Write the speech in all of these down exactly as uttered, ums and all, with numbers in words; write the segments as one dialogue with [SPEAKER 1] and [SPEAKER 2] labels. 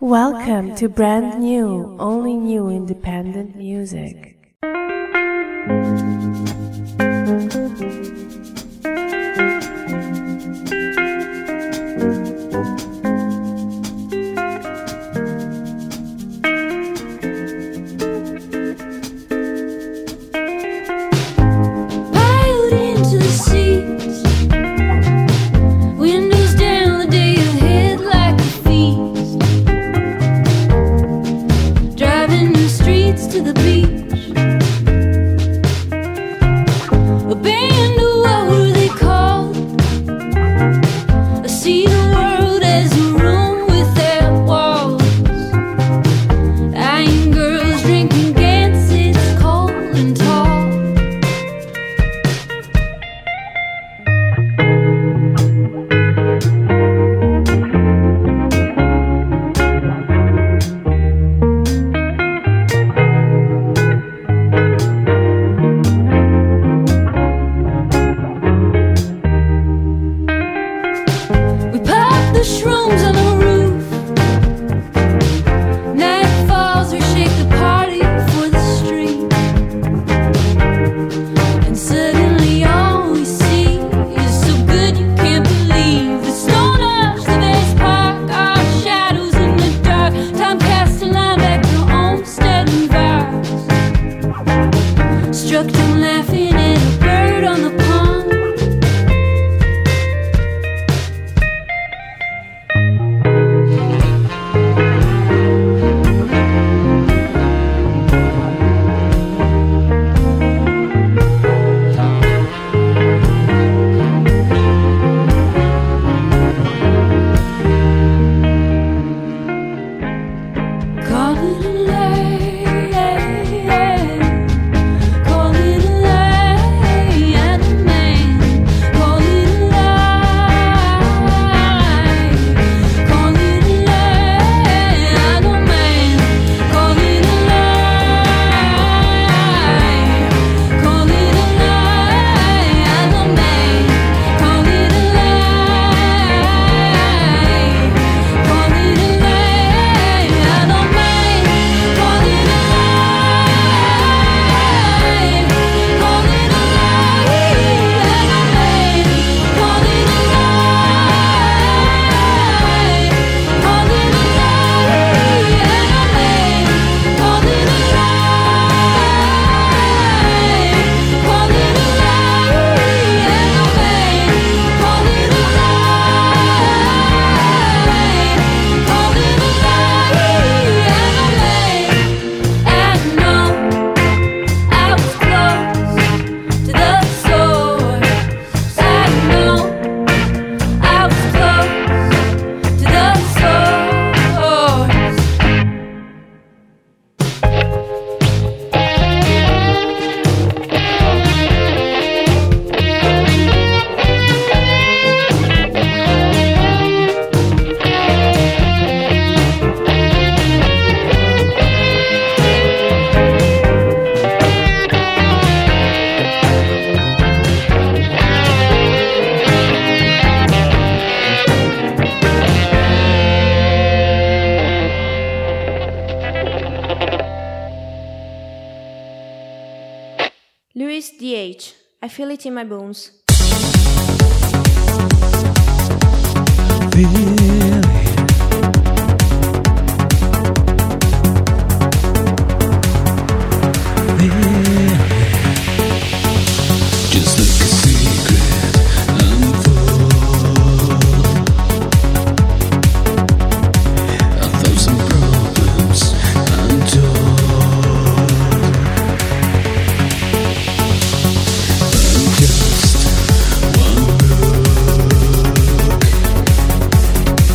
[SPEAKER 1] Welcome to brand new, only new independent music.
[SPEAKER 2] Louis D H. I feel it in my bones.
[SPEAKER 3] Feel it. Just like a secret unfold. A thousand problems untold. Just one look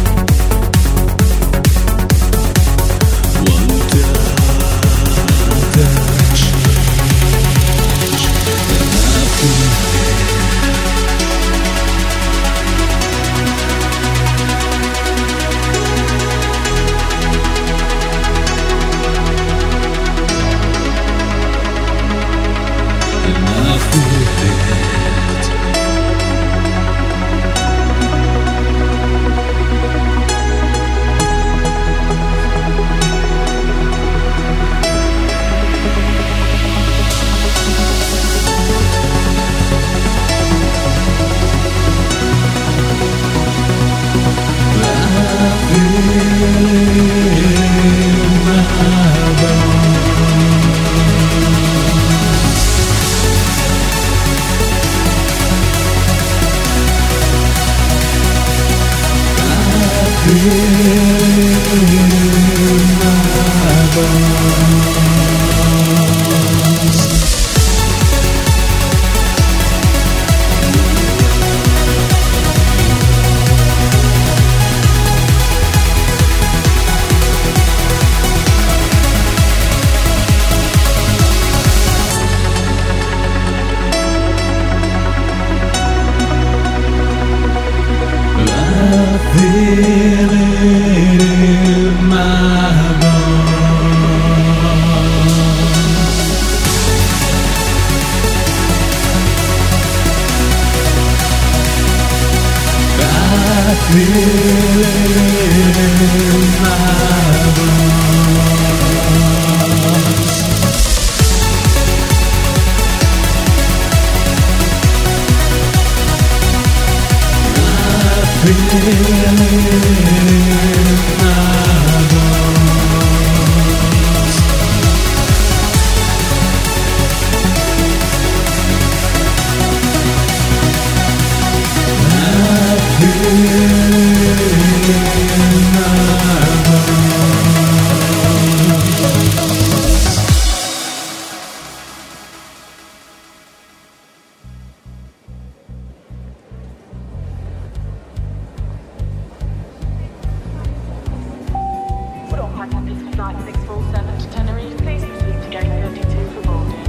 [SPEAKER 4] All passengers for flight six four seven to Tenerife, please proceed to gate thirty-two for boarding.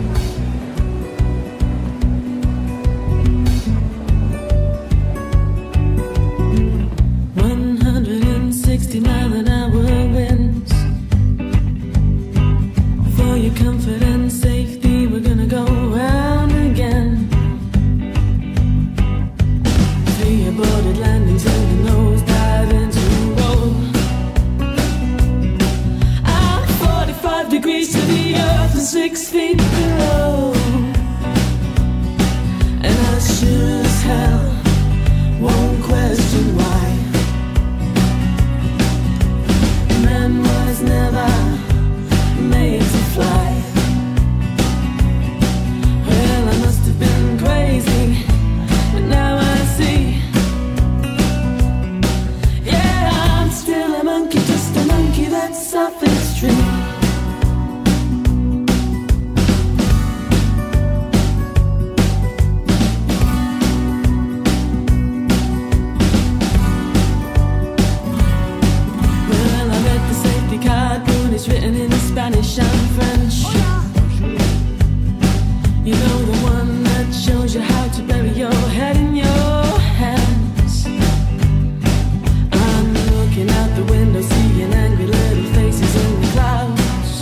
[SPEAKER 5] one hundred sixty mile an hour winds. For your comfort and safety, we're gonna go round again. Three aborted landings and a nosedive into the road. I'm forty-five degrees to the earth and six feet below. And I sure as hell won't question why. Man was never made to fly. Well, I must have been crazy, but now I see. Yeah, I'm still a monkey, just a monkey that's off its tree. It's written in Spanish and French. You know, the one that shows you how to bury your head in your hands. I'm looking out the window, seeing angry little faces in the clouds.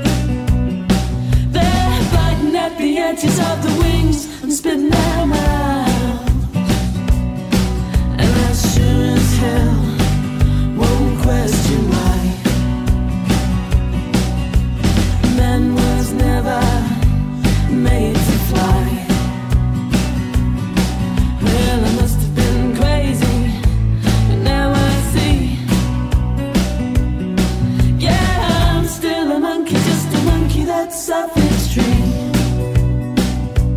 [SPEAKER 5] They're biting at the edges of the wings and spitting them out. And I sure as hell won't question why. Man was never made to fly. Well, I must have been crazy, but now I see. Yeah, I'm still a monkey, just a monkey that's off its tree.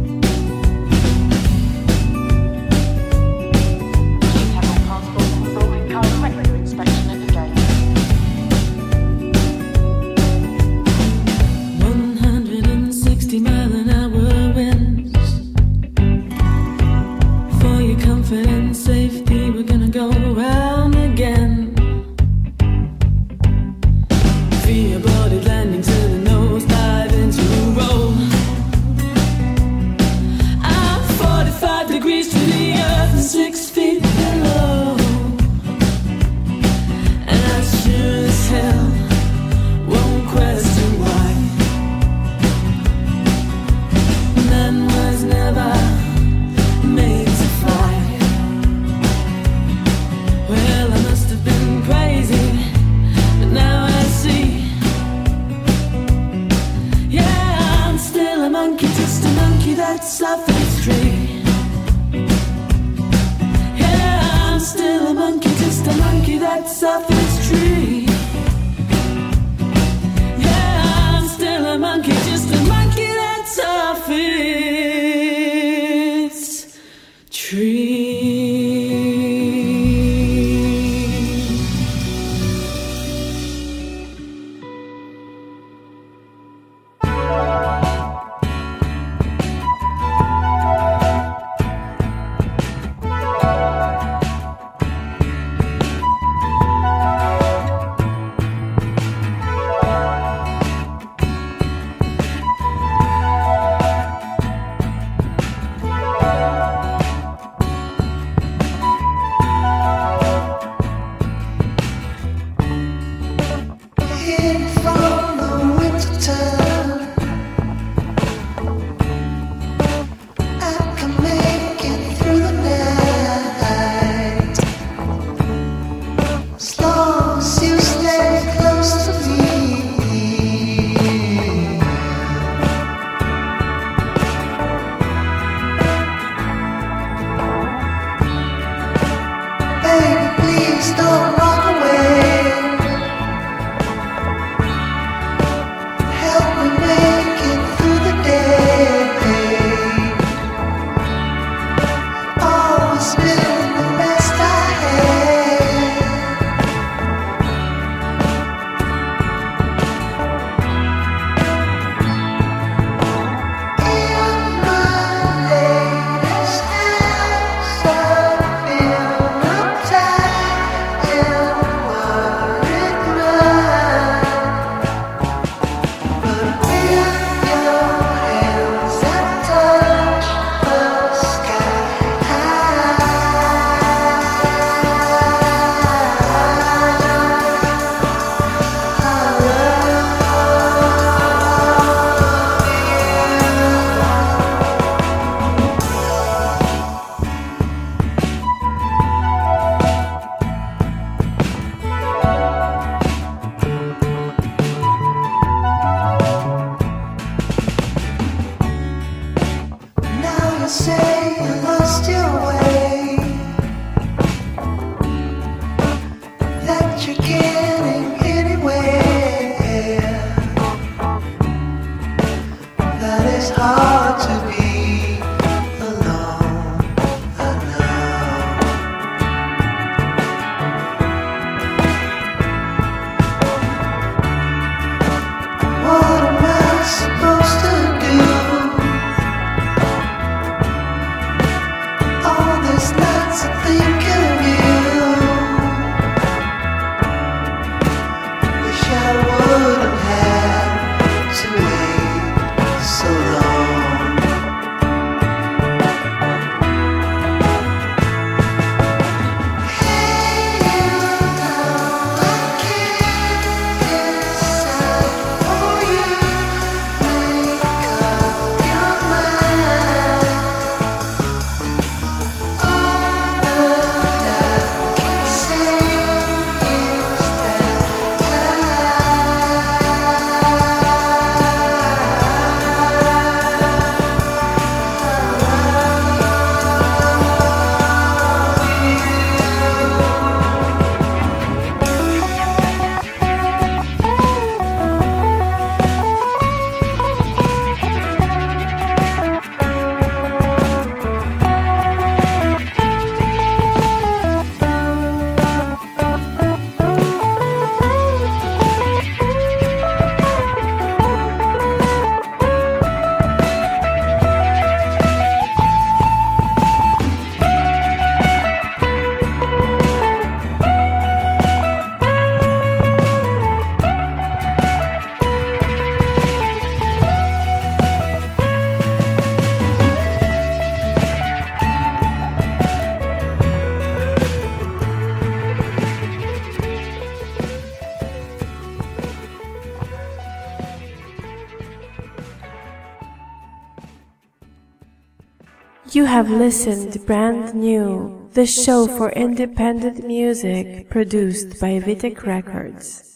[SPEAKER 1] You have listened to Brand New, the show for independent music produced by Vitek Records.